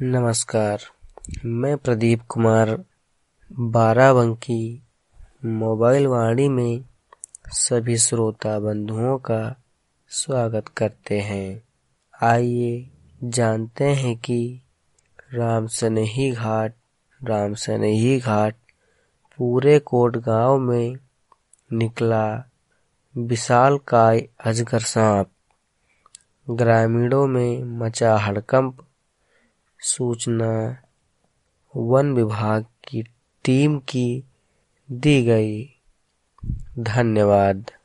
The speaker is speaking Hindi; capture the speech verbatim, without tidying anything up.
नमस्कार, मैं प्रदीप कुमार बाराबंकी मोबाइल वाणी में सभी श्रोता बंधुओं का स्वागत करते हैं। आइए जानते हैं कि रामसनेही घाट रामसनेही घाट पूरे कोट गांव में निकला विशालकाय अजगर सांप। ग्रामीणों में मचा हड़कंप। सूचना वन विभाग की टीम की दी गई। धन्यवाद।